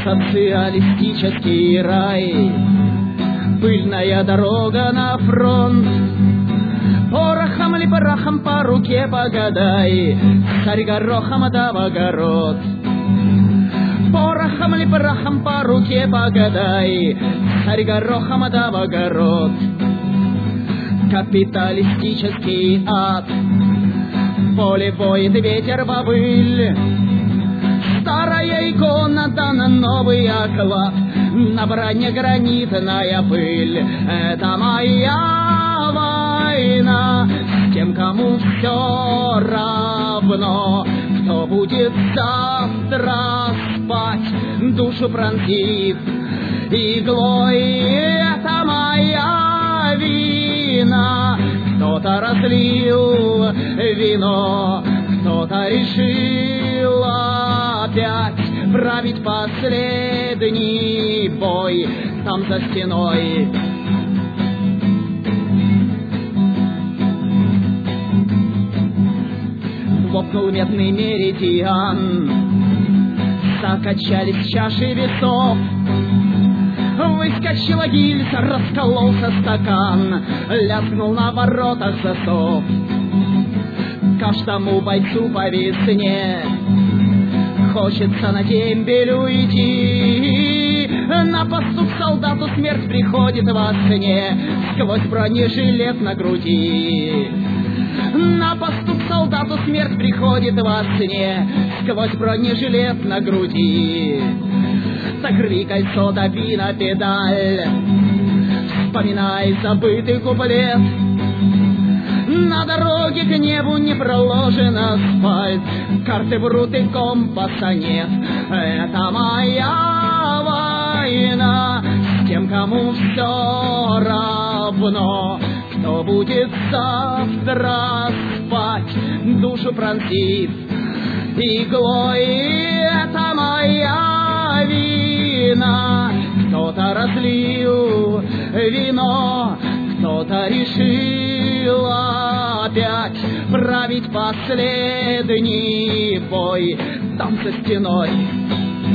социалистический рай, пыльная дорога на фронт. Порохом ли порохом по руке погадай, царь горохом да в огород. Порохом ли порохом по руке погадай, царь горохом да в огород. Капиталистический ад, поле воет ветер бобыль. Старая икона да на новый оклад, на броне гранитная пыль. Это моя война с тем, кому все равно, кто будет завтра спать, душу пронзив иглой. Это моя вина. Кто-то разлил вино, кто-то решил опять править последний бой там за стеной. Лопнул медный меридиан, закачались чаши весов. Выскочила гильза, раскололся стакан, лязгнул на воротах засов. Каждому бойцу по весне хочется на дембель уйти. На посту к солдату смерть приходит во сне сквозь бронежилет на груди. На посту к солдату смерть приходит во сне сквозь бронежилет на груди. Закрыли кольцо, дави на педаль, вспоминай забытый куплет. На дороге к небу не проложен асфальт, карты врут и компаса нет. Это моя война с тем, кому все равно, кто будет завтра спать, душу пронзив иглой. Это моя вина. Кто-то разлил вино, кто-то решил опять править последний бой там за стеной.